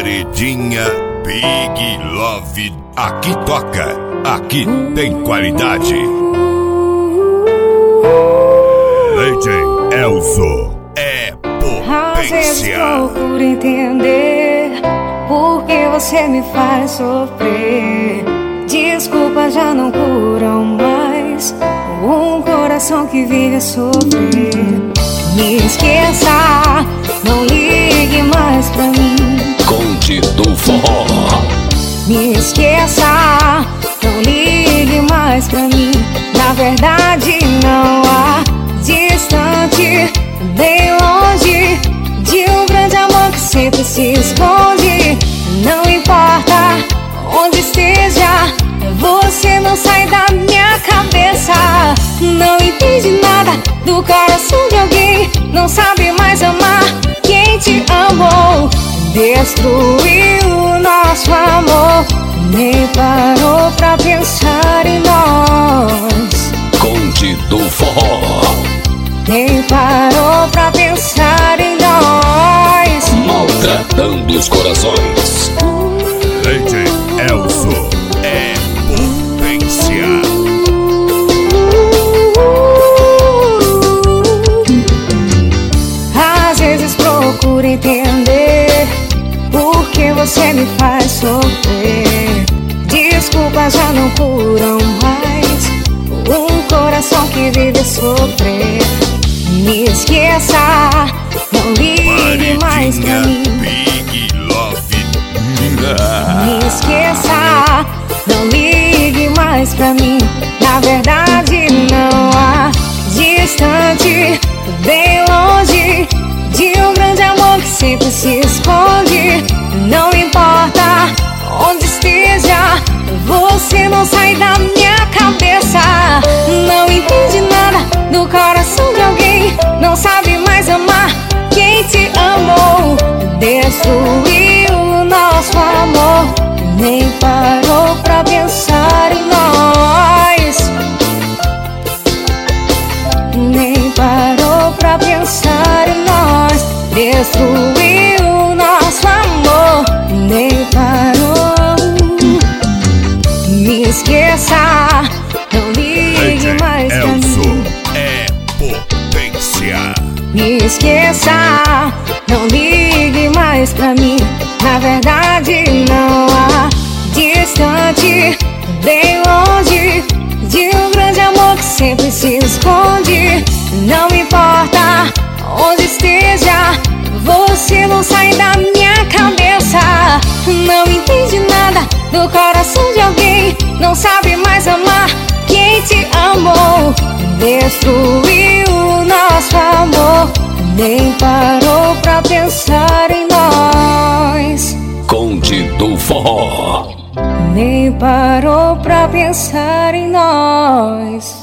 Paredinha Big Love. Aqui toca, aqui tem qualidade. DJ Elzo é Às vezes potência. procuro entender por que você me faz sofrer. Desculpas já não curam mais um coração que vive a sofrer. Me esqueça, não ligue mais pra mim. Conte do Forró. Me esqueça, não ligue mais pra mim. Na verdade não há distante nem longe de um grande amor que sempre se esconde. Não importa onde esteja, você não sai da minha cabeça. Não entende nada do coração de alguém, não sabe mais amar quem te amou. Destruiu o nosso amor, nem parou pra pensar em nós. Conte do Forró. Nem parou pra pensar em nós. Maltratando os corações. DJ Elzo é potência. Às vezes procuro entender por que você me faz sofrer. Desculpas já não curam mais um coração que vive a sofrer. Me esqueça, não ligue mais pra Paredinha mim. Big Love. Me esqueça, não ligue mais pra mim. Na verdade não há distante, bem longe de um grande amor que sempre se esconde. Não importa onde esteja, você não sai da minha cabeça. Não entende nada do coração de alguém, não sabe mais amar quem te amou. Destruiu o nosso amor, nem parou pra pensar em nós. Nem parou pra pensar em nós. Destruiu o nosso amor, nem parou. Me esqueça, não ligue DJ mais pra Elzo mim. é potência. Me esqueça, não ligue mais pra mim. Na verdade não há distante, bem longe de um grande amor que sempre se esconde. Não importa onde esteja, você não sai da minha cabeça. Não entende nada do coração de alguém, não sabe mais amar quem te amou. Destruiu o nosso amor, nem parou pra pensar em nós. Conte do Forró. Nem parou pra pensar em nós.